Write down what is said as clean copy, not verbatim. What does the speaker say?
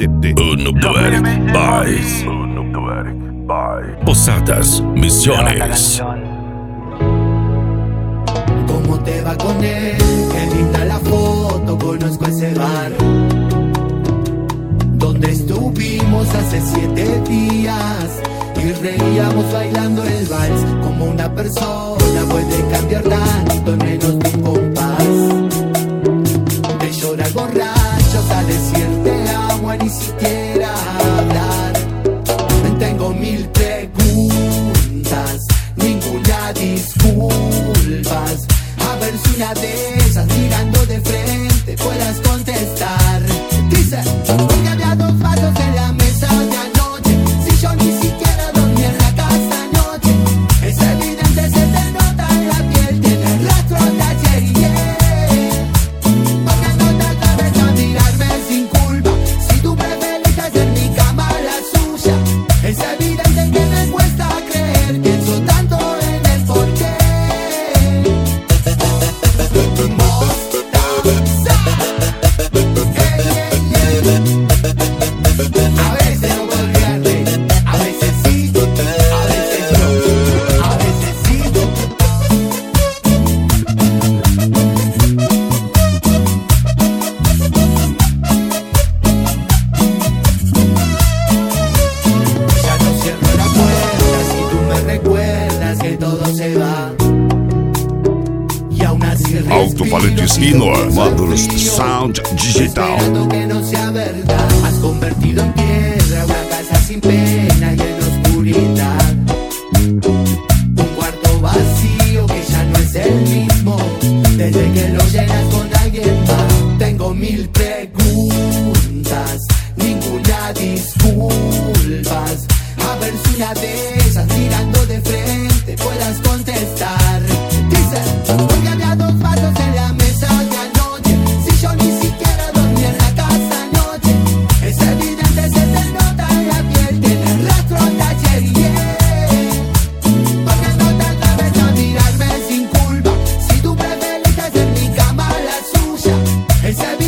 City. Posadas Misiones. ¿Cómo te va con él? Qué linda la foto, conozco ese bar donde estuvimos hace 7 días y reíamos bailando el vals. Como una persona puede cambiar tanto en menos de un compás. De llorar borrachos a decirte amo a ni siquiera hablar. Tengo 1000 preguntas, ninguna disculpas. A ver si una de esas mirando de frente puedas contestar. Dice, porque había 2 vasos en la mesa de anoche. Si yo ni siquiera dormí en la casa anoche. Es evidente, se te nota en la piel. Tienes rastro de ayer y porque no te atreves a mirarme sin culpa. Si tú prefieres hacer mi cama la suya. Es evidente que me cuesta creer. Pienso tanto en el porqué. A veces no puedo olvidarte, a veces sí, a veces no, a veces sí. Ya no cierro la puerta si tú me recuerdas que todo se va. Y aún así Alto-falantes Inor, módulos Sound Digital. esperando que no sea verdad. Has convertido en piedra una casa sin pena y en oscuridad. Un cuarto vacío que ya no es el mismo desde que lo llenas con alguien más. Tengo 1000 preguntas, ninguna disculpas. A ver si una de esas mirando de frente puedas contestar. Dice, porque había 2 vasos en la mesa de anoche. Si yo ni siquiera dormí en la casa anoche. Es evidente, se te nota en la piel. Tienes rastro de ayer y porque no te atreves a mirarme sin culpa. Si tú prefieres hacer mi cama la suya. Es evidente